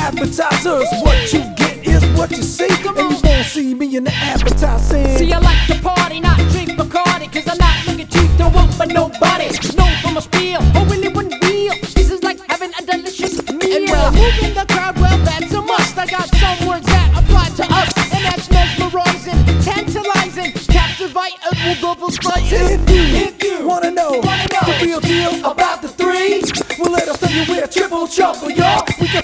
appetizers. What you get is what you see, and you won't see me in the advertising. See, I like to party, not drink Bacardi, cause I'm not looking cheap, don't work for nobody. Known for my spiel, oh really when real. This is like having a delicious meal. And well, moving the crowd, well that's a must. I got some words that apply to us, and that's mesmerizing, tantalizing, captivating, will double slice. If you wanna know the real deal about the three, well let us tell you we're triple trouble, y'all. We got